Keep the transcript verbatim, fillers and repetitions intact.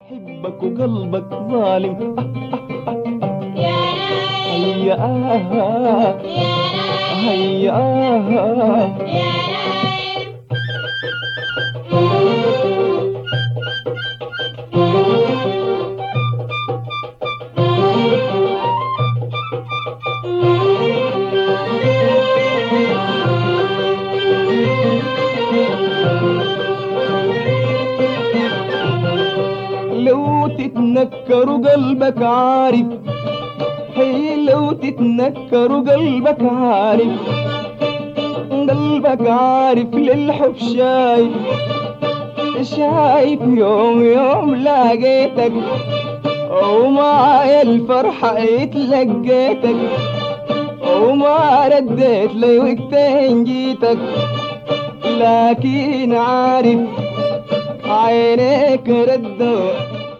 بحبك وقلبك ظالم. يا نايم هيا آه يا نايم هيا آه يا نايم لو تتنكر قلبك عارف، هي لو تتنكر قلبك عارف، قلبك عارف للحب شايف، شايف يوم يوم لاقيتك ومعايا الفرحة اتلقيتك، وما رديت لي وقتين جيتك، لكن عارف عينيك ردوا